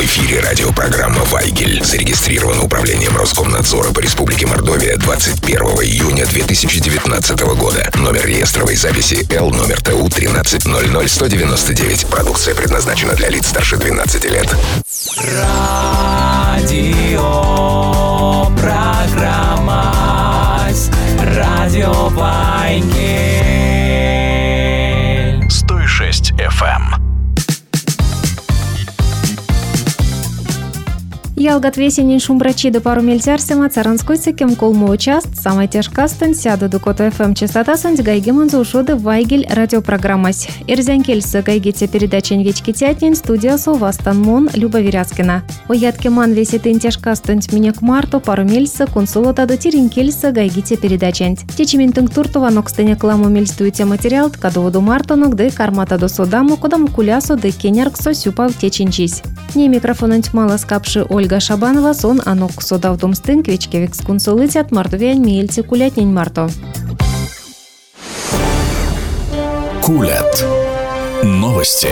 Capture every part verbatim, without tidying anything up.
эфире радиопрограмма «Вайгель». Зарегистрирована управлением Роскомнадзора по Республике Мордовия двадцать первого июня две тысячи девятнадцатого года. Номер реестровой записи Л номер Т У тринадцать ноль ноль сто девяносто девять. Продукция предназначена для лиц старше двенадцати лет. Радио программа Радио Вайгель сто шесть эф эм. Ялгат весенний шумбрачи до пару мельтярсема царанской цикем колму участ, самая тяжка стань сяду до кота эф эм частота сонь гайги манзу ушоды Вайгель радиопрограммась. Ирзянкельса гайгите передачень вечки тятнин студия Совастан Мон Люба Веряцкина. Оятке ман весетин тяжка стань меня к марту пару мельса консулота до тиринкельса гайгите передачень. Течимин тунктуртова нокстеня кламу мельстуете материал ткадоводу мартонок де кармата до содаму кодаму кулясу де кенярксо сюпав теченчись. Не микрофон мало скапши Ольга Шабанова, сон анок содав домстын квечкевик скунсулытят мартовень мельцы кулятнень марто. Кулят. Новости.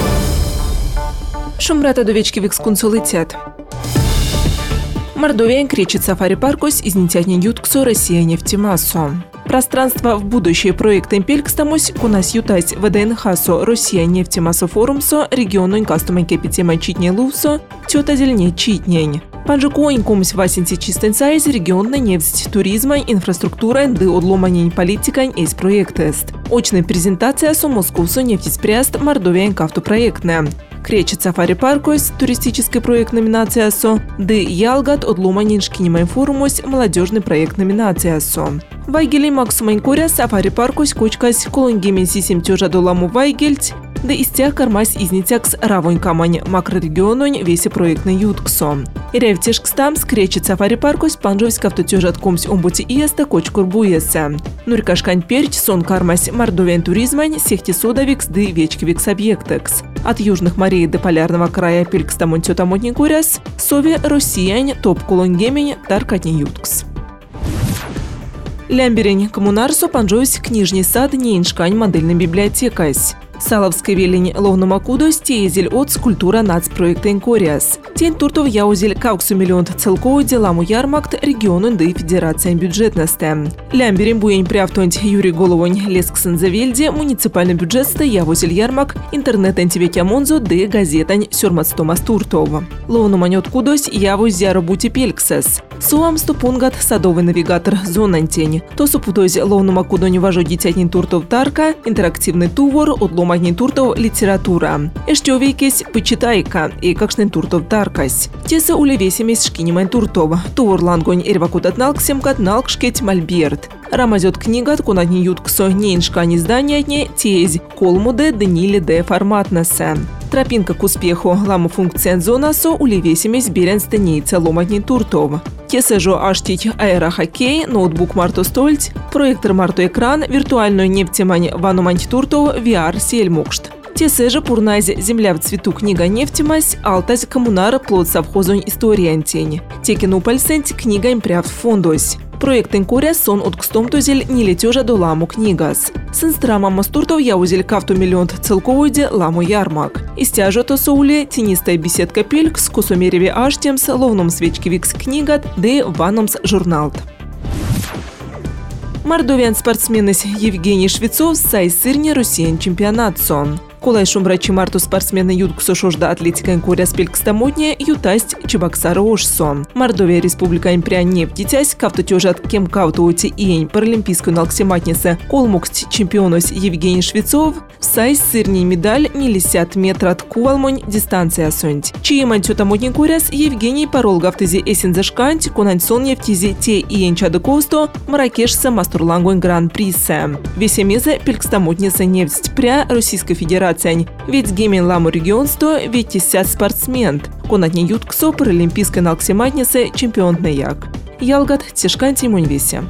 Шумрата до вечкевик скунсулытят. Мордовия кречет сафари-паркось из нетятнень ютксо Россия нефтемассо. Пространство в будущее проект Импелькстамось кунас ютась ВДНХСо Россия нефтемассо форумсо региону инкастумай кепитема читней лувсо тёта зеленей читнень. Панжикуань кумсь васенти чистен сайз регионной нефть туризма инфраструктура ды одломанень политикань из проектест. Очная презентация со Московсо нефтеспряст Мордовия кафту проектная. Кречет сафари-паркось туристический проект номинация СО, ды Ялгат одломанень шкинимай форумось молодежный проект номинация СО. Вайгели максумайн коря сафари-паркось кочкась колонгемен сисем тёжа доламу Вайгельть, да истях кармась изнитякс равонь камань макрорегиононь весе проектный ютксо. Ирев тешкстам скречет сафари-паркось панжовсь кавтотёжат комсь омбути иеста кочкур буеса. Нурькашкань перч сон кармась мордовен туризмань сехти содавикс ды вечкевикс объектекс. От южных морей до полярного края пелькстамон тётамотни куряс, сове россиянь топ колонгемень таркатни юткс. Лямберень коммунарсо панжовсь книжный сад нейншкань модельной библиотекась. Саловской велень ловномакудо стеезель от скульптура нацпроекта Инкориас. Тень туртов яузель кауксу миллион целково деламу ярмакт региону да и федерация бюджетности. Лямберем буень приавтонть Юрий Головонь лесксан завельде муниципальный бюджетста явозель ярмак интернет-антивекя монзо да газетань сюрматстомас туртов. Ловноманет кудось явуз зяробути пельксес. Суам ступунгат садовый навигатор зонантень. То супутось ловномакудо неважо дитятнин туртов тарка, интерактивный тувор, отлом туртов литература. Эштёвейкесь почитайка и какшнен туртов таркась. Теса улевесемесь шкинимайн туртов. Тувор лангонь эрвакутат налксемкат налкшкеть мальберт. Рамазет книгат кунатни ютксо нейншкани зданиятне тезь колмуде дениле де форматнесе. Тропинка к успеху ламу функция зонасо улевесемесь беренсте нейца ломатни туртов. Теса жо аштить аэрохоккей, ноутбук марто стольть, проектор марто экран, виртуальную нефтемань ванумань туртов, ви ар сельмукшт. Теса же пурназе земля в цвету книга нефтемась, алтась коммунара плод совхозонь история антень. Текину пальсенть книга импряв фондось. Проект Инкоря сон от кстомтузель не летежа до ламу книгас. Сенстрама мастуртов яузель кафту миллион целковойде ламу ярмак. Истяжо то соуле тенистая беседка пельк с косомереве аштемс ловном свечки викс книгат де ваномс журналт. Мордовян спортсменес Евгений Швецов сайз сырни Россиян чемпионат сон. Колай шумбрачи марту спортсмены ютксо шожда атлетика инкоря спелькстамотня ютасть чебоксара ошсон. Мордовия республика импря нефть дитясь кавтотёжат кем кавтоути иень паралимпийскую налксематнице колмукст чемпионос Евгений Швецов сайз сырни медаль не лисят метра от кувалмонь дистанция сонть. Чиемань тётамотни куряс Евгений парол гавтызи эсен зашканть конаньсон нефтизи те иень чадыкосто маракешса мастурлангонь гран-присе. Весемезе пелькстамотница нефть пря Российской Федерации. Ведь гемен ламу регионсто ведь тесят спортсмен. Конатни ютксо паралимпийской налксематнице чемпион на як. Ялгат тешканти муньвесе.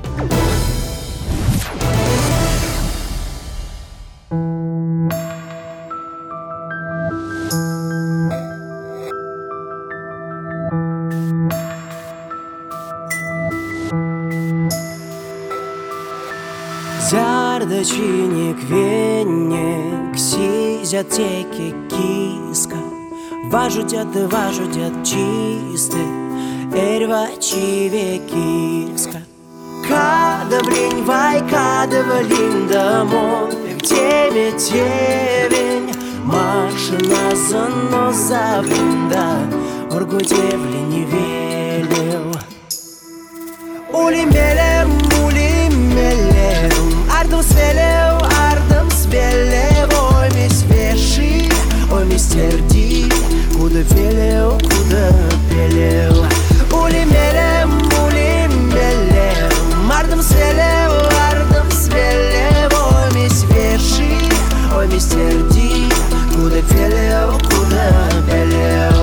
Зардачиник венник сизят теки киска Важутят и важутят чисты Эрвачиве Кирска. Кадавлинь, вай, кадавлинь домой, где метевень, машина зано завинда, оргудевли не велел. Улимелем, улимелем, ардом свелел, ардом свелел, ой, мисс Веши, ой, мистер Ди, куда велел, куда велел. Улимелем, улимелем, ардом свелел, ардом свелел, ой, мисс Веши, ой, мистер Ди, куда велел, куда велел.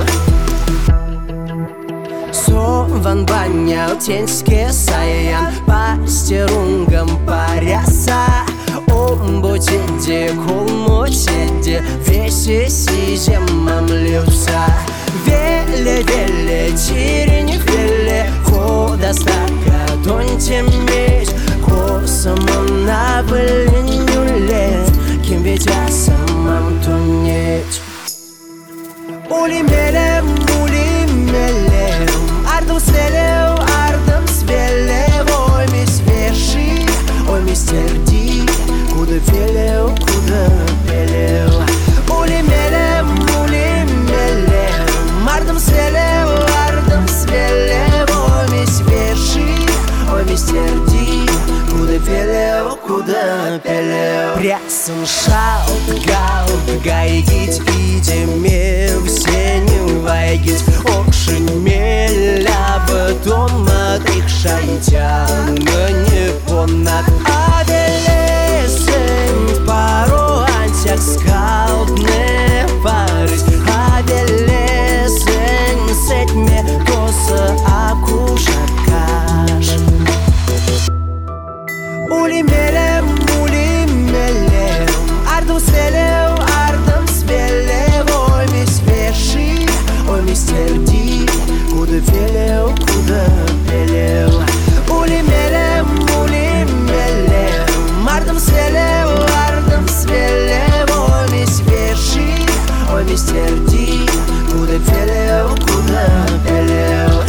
Ван баня, теньске саян, пастерунгам паряса. Омбутинде, кулмутинде, весе сиземам люса. Веле, веле, тирень, веле, ходостака, тоньте медь, косамон на блинюле, кем ведь я самам тонеть. Улимелем, улимелем, ардом свелел, ардом свелел, ой, мисс Веши, ой, мистер Ди, куда велел, куда велел. Улимелем, улимелем, ардом свелел, ардом свелел, ой, мисс Веши, ой, мистер Ди, куда велел, куда велел. Прясон шаут, гаут, гайгить, идеме все не вайгить, окшень меля, потом матых шайтян, не понад. Аделесен, пару антяк скалдне парысь, аделесен, сетьме коса акушакаш. Улимелем, улимелем, ардом свелел, ардом свелел, ой, мисс Веши, ой, мистер Ди, куда велел, куда велел. Улимелем, улимелем, ардом свелел, ардом свелел, ой, мисс Веши, ой, мистер Ди, куда велел, куда велел.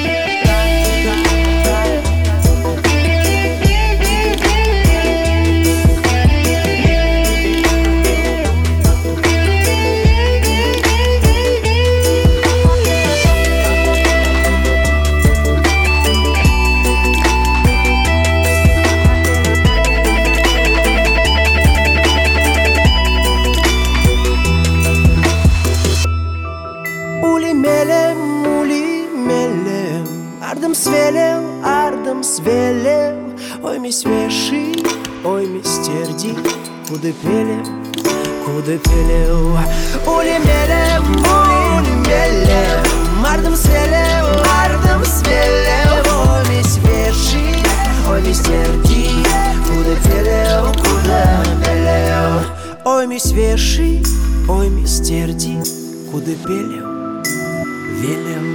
Улимелем, улимелем, ардом свелел, ардом свелел, ой, мисс Веши, ой, мистер Ди, куда пелел, куда пелел. Улимелем, улимелем, ардом свелел, ардом свелел, ой, мисс Веши, ой, мистер Ди, куда пелел, куда пелел. Ой, мисс Веши, ой, мистер Ди, куда пелел, велел.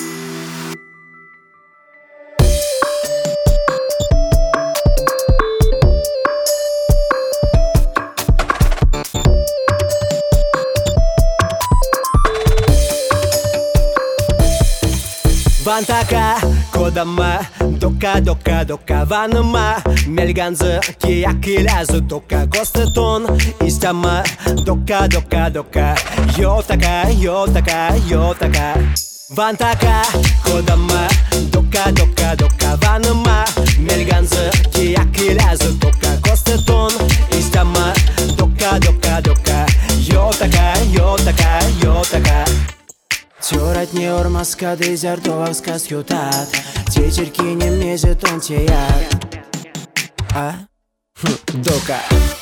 Вантака, кодама, дока, дока, дока, ванама, мельганза, киякилязу, дока, костетон, истама, дока, дока, дока, йотака, йотака, йотака. Вантака, кодама, дока, дока, дока, ванама, мельганза, киякилязу, дока, костетон, истама, дока, дока, дока, йотака, йотака, йотака. Тёрать не ормаска, дезертовска сютат, тетерки не мезет он теят. А? Хм, дока.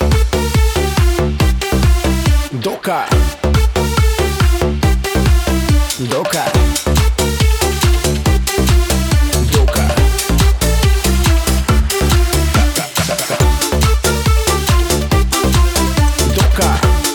Дока. Дока. Дока. Дока.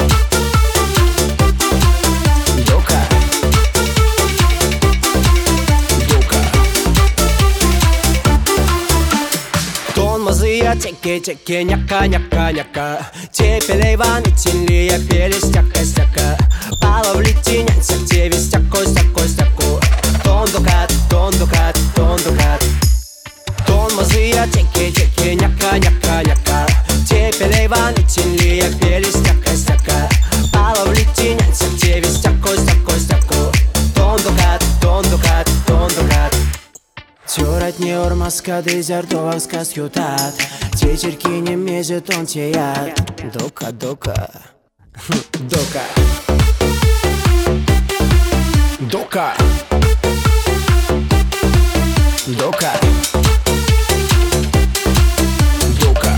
Теке, теке, няка, няка, няка. Тепелей ван, тинлия, пели, стяка, стяка. Палавлити нянся, где весь такой, такой, такой. Тондукат, тондукат, тондукат. Тон мазыя, теки, теки, няка, няка, няка. Тепелей ванитили, як пели стяка, стяка. Палавлити нянся, где весь такой, такой, такой. Тондукат, тондукат, тондукат. Тюрат не урмаска, дезертовак сказ ютат. Тетерки не мезет, он теят. Дока, дока, дока. Дока. Дока. Дока.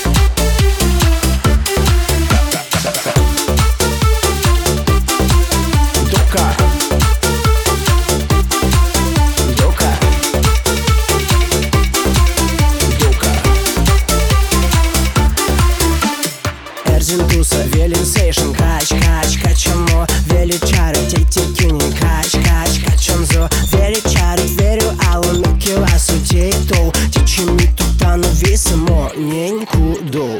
Дока. Дока. Дока. Эрзинтуса, велин сейшн, кач, кач, качамо, величары, тейтикини, кач, кач, качанзо, величары, верю, алу, мики, васу, тейтоу, тичими тутану, висимо, неньку, доу.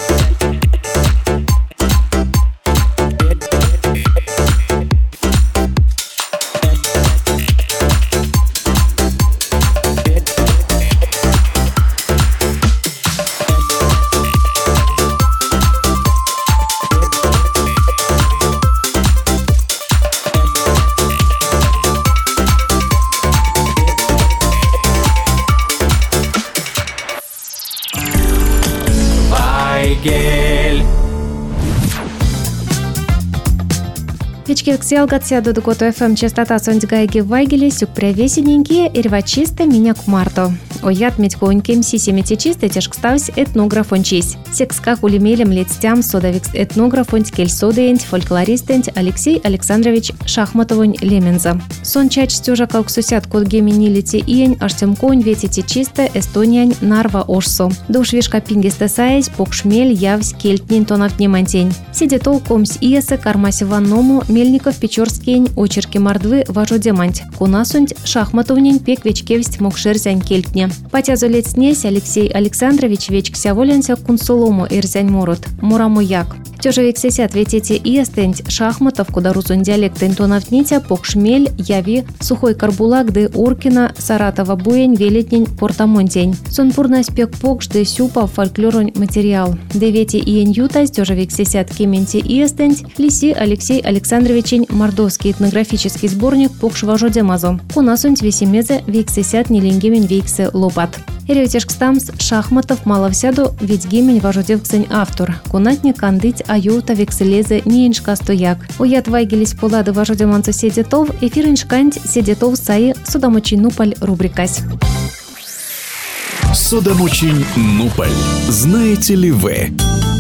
Вайгель. Вечкевк сялгат сяду до Кото ФМ частота сондгайги вайгели сюк превесененькие ирвачисты меня к марту. Оят медьконьким сисимити чисты тяжкставсь этнографончись. Секска кулемелем летстям содавикс этнографонь кельсодеенть фольклористенть Алексей Александрович Шахматовонь Леменза. Сон чач стюжа калксусят код геминилити иень аштемконь ветити чисто эстониянь нарва ошсо. Душ вишка пингистесаясь покшмель явсь кельтнин тонат немантень. Сиде толкомсь иесы кармаси ванному Мельников Печорскень очерки мордвы важодеманть. Кунасунть Шахматовнень пек вечкевсть мокшерзянь кельтне. Патязу летснесь Алексей Александрович вечкся воленся кунсолому ирзянь морот. Мурамуяк. Тёже вексесят ветете иестенть шахматов, куда рузун диалект интонавтнитя покшмель яви сухой карбулак де Уркина Саратова буень велетнень портамонтень. Сонпурна спек покш де сюпа фольклорон материал. Девете иень ютась тёже вексесят кементи иестенть лиси Алексей Александровичень мордовский этнографический сборник покш важодемазо. Кунасунть весемезе вексесят нелингемень вексе лопат. Иревтешкстамс шахматов маловсяду ведь гемень важодевксень автор. Кунатне кандыть аюта векселезе неиншка стояк. Уят вайгелись полады важодеманцу седетов, эфириншканть седетов саи судамочи нупаль рубрикась. Судамочинь нупаль. Знаете ли вы?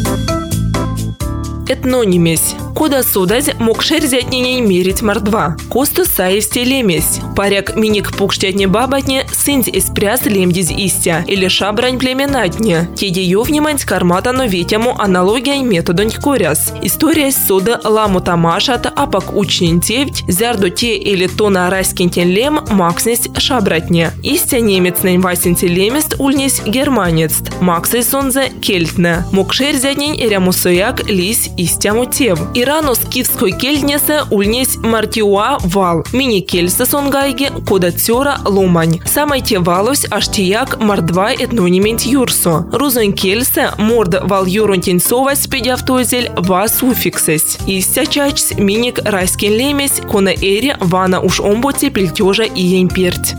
Этнонимесь. Куда судать мокшерзятней мерить мордва. Косту саевсте лемесь. Паряк миник пукштятне бабатне сынь эспряс лемдиз истя. Или шабрань племенатне. Теде ёвнимать карматано ветяму аналогия методонь коряс. История суда ламу тамашат, апак учнень тевть, зярду те или то на раскинтен лем макснесть шабратне. Истя немецнень васинте лемест ульнесь германец. Максей сонзе кельтне. Мокшерзятнень эрямусояк лись истяму тев. Ирану скифской кельтнесе ульнесь мартиуа вал. Мини кельса сонгайге кодатсёра ломань. Самой те валось аж тияк мордва этнонимент юрсо. Рузон кельсе морд вал юронтень совась педявтозель ва суффиксес. Истя чачс миник райскен лемесь кона эри вана уж омботе пельтёжа и емперть.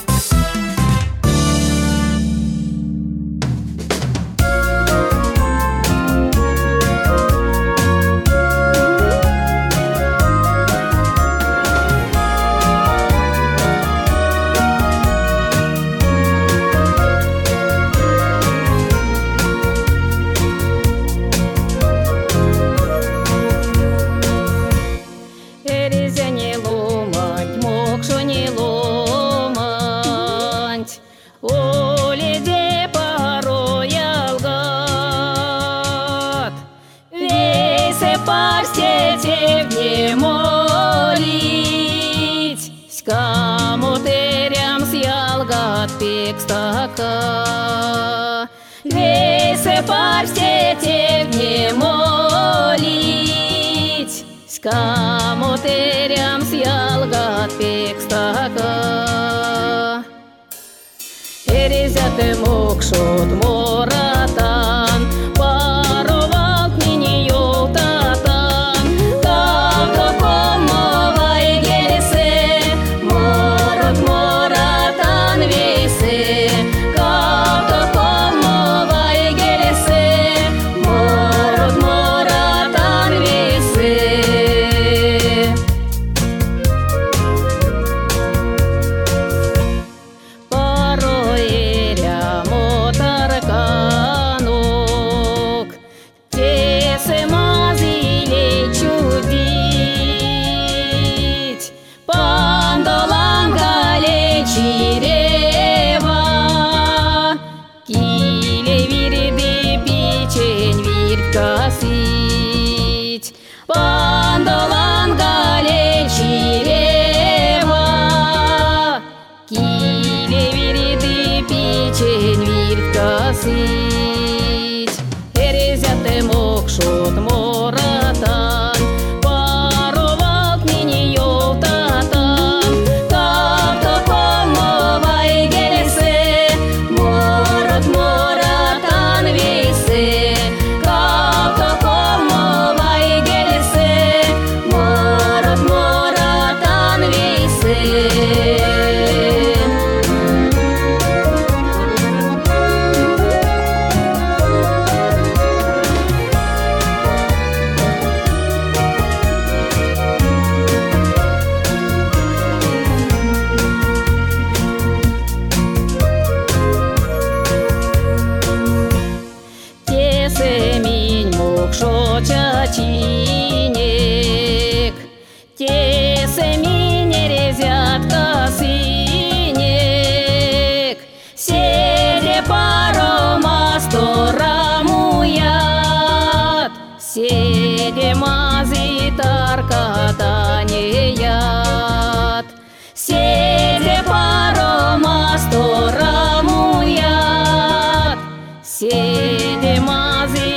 Вейсе парстете не молить, ска терям сялгат пекстака. Эрезяты мокшот моратан, паровалт мини ёлтатан. Тавто комовай гелесе, морот моратан весе. Кавто комовай гелесе, морот моратан весе. Пароеря мотарканок, тесе мазиле чудить. Пандолангале чирева, киле вирды печень вирткасить. Пандолангале чирева, киле вирды печень вирткасить. Эрезяты мокшот моратан, паровалт мини ёлтатан. Тавто комовай гелесе, морот моратан весе. Кавто комовай гелесе, морот моратан весе. Тесе минь мокшо чачинек, тесе минь эрезятка синек. Седе паромас торамуят, седе мази таркатанеят. Седе паромас торамуят, седе мази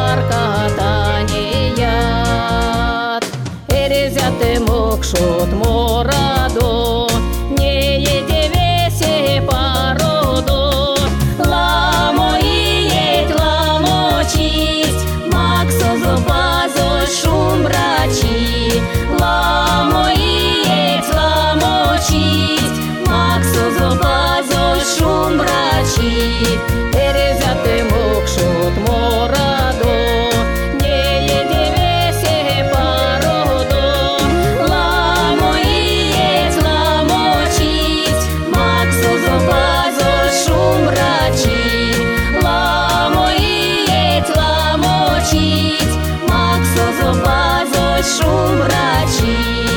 таркатанеят. Эрезяты мокшот морадо, не еде весе пародо. Ламо иеть, ламо чисть, максо зубазо шумбрачи. Ламо иеть, ламо чисть, максо зубазо шумбрачи. Эрезяты мокшот морадо, не еде весе пародо. Ламо иеть, ламо чисть, максо зубазо шумбрачи. Ламо иеть, ламо чисть, максо зубазо шумбрачи.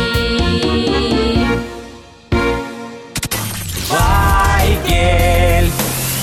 Вайгель.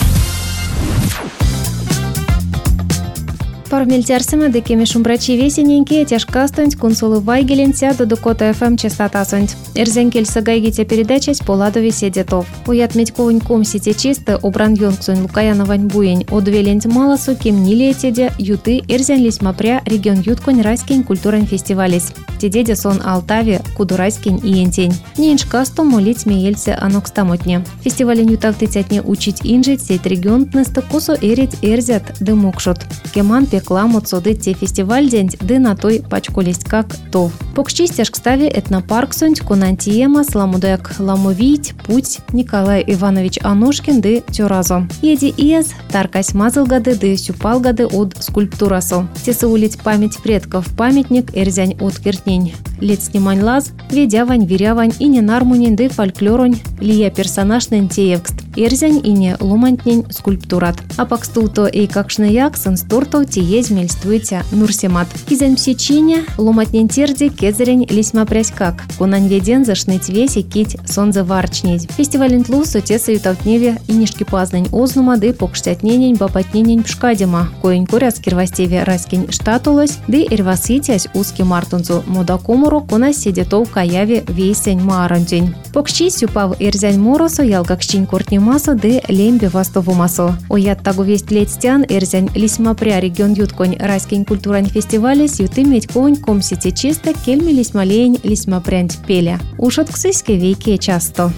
Пармельтярсима декеми шумбрачи весененькие тяжкастонь консулы Вайгелен сяду до Кота ФМ частотасонь. Эрзенкель сагайгите передачась поладови седетов. Уят медьковань ком сети чисты обран йонксонь лукаяновань буень одвелень малосу кем нилетеде юты эрзен лисмапря регион ютконь райскень культурань фестивалис. Тедеде сон Алтаве кудурайскень и ентень. Ниншкасту молить смеельце анокстамотне. Фестивалень ютавты тятне учить инжить сеть регион тнесты косо эрить эрзят дымокшот. Кеман пекламот содыть те фестиваль день ды на той пачколесть как тов. Покчистяшк стави этнопарк сонь конантиема сламудек ламовить путь Николай Иванович Анушкин ды тюразо. Еди иес таркась мазылгады ды сюпалгады от скульптурасо. Тесе улить память предков памятник эрзянь от киртнень. Лет снимань лаз, ведявань, верявань и не нармунень ды фольклоронь лия персонаж нентеевкст. Эрзянь и не лумантнень скульптурат. А пакстулто и какшнаяк сенстурто тиезь мельствуйте нурсемат. Кизань псечине луматнень терди кезерень лисьма пряськак. Кунань веден зашныть веси кить сонзе варчнить. Фестивален тлусу теса ютавтневе и нишки пазнань ознума ды покштятненень бапатненень пшкадима. Коень коряс кирвастеве раскинь штатулось ды эрваситясь узки мартунцу модакому муро кона седетов каяви весень маранчень. Покчи сюпав эрзянь муросо ялгакщинь кортнимасо де лембе вастовумасо. Оят тагу весть летстян эрзянь лисьмапря регион ютконь райскень культурань фестивале сюты медьконь комсите чисто кельми лисьмалень лисьмапрянь пеля. Ушот ксыське вейке часто.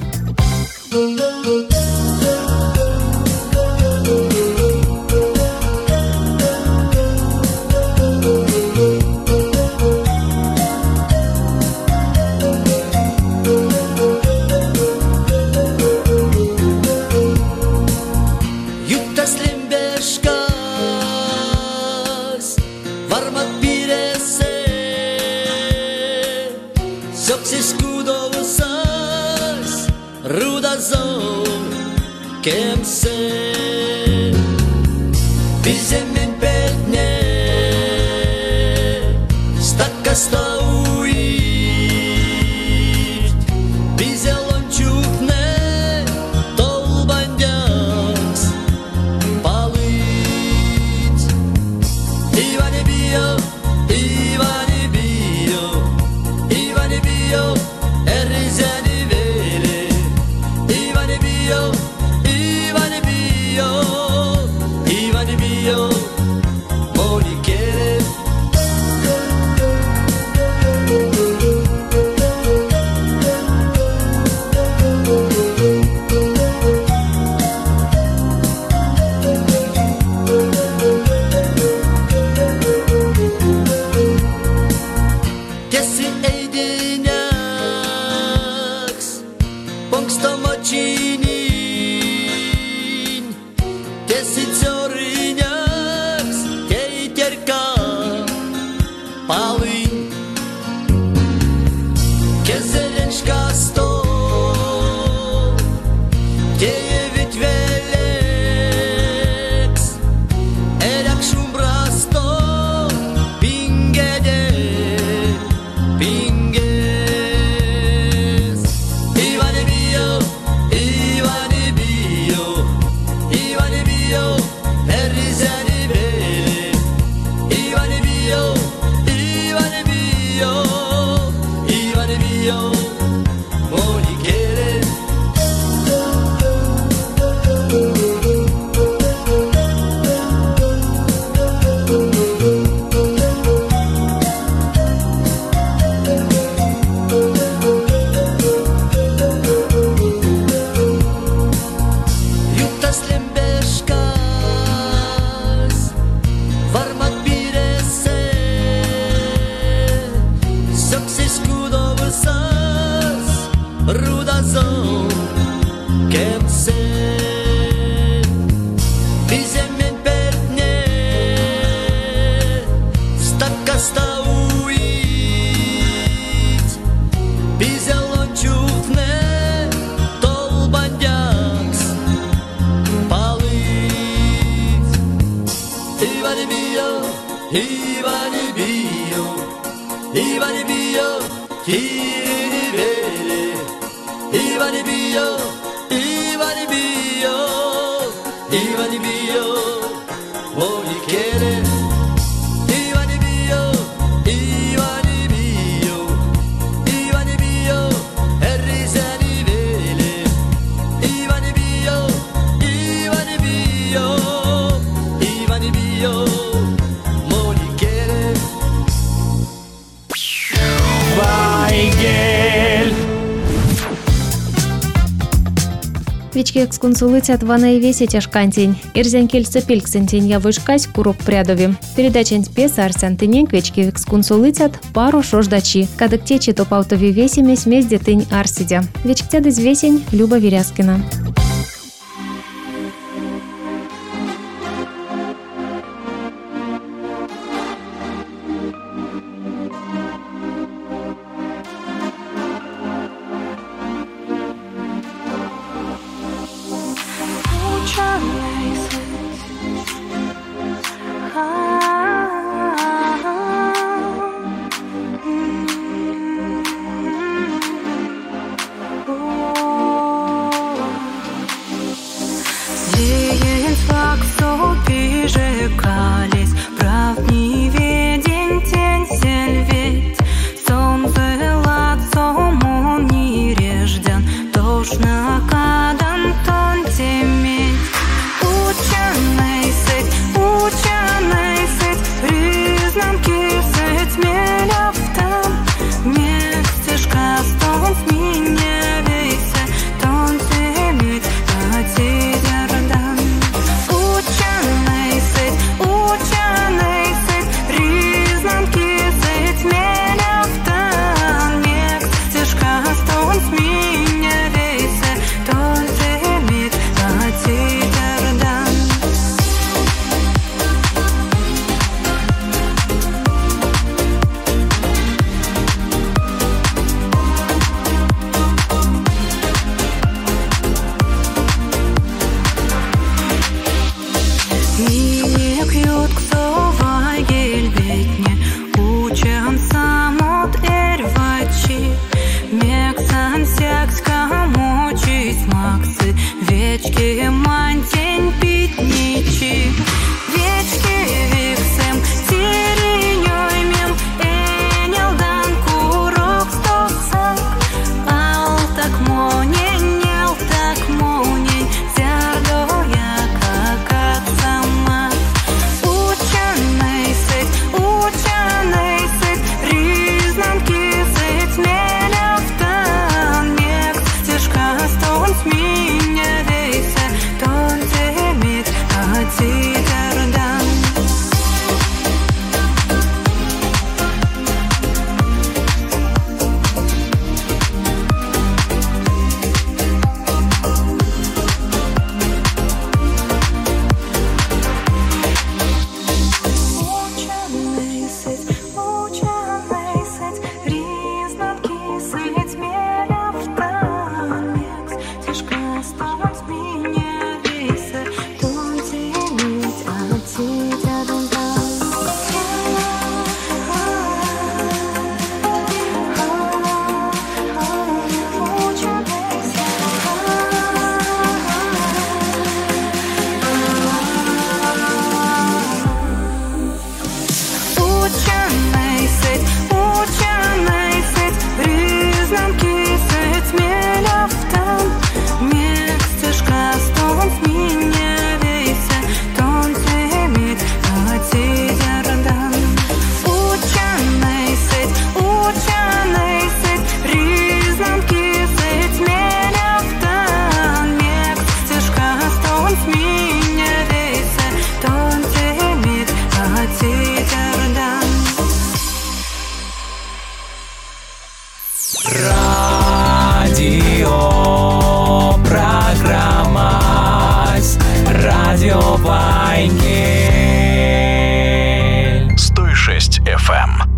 Вички эксконсулыцят вана и весе тяжкантень. Ирзян кельце пельксентень я вышкась куроп прядови. Передачень спес арсян тынень квечки эксконсулыцят пару шождачи. Кадык течи топаутови весеме смесь детынь арсидя. Вечктяд из весень Люба Веряскина. эф эм.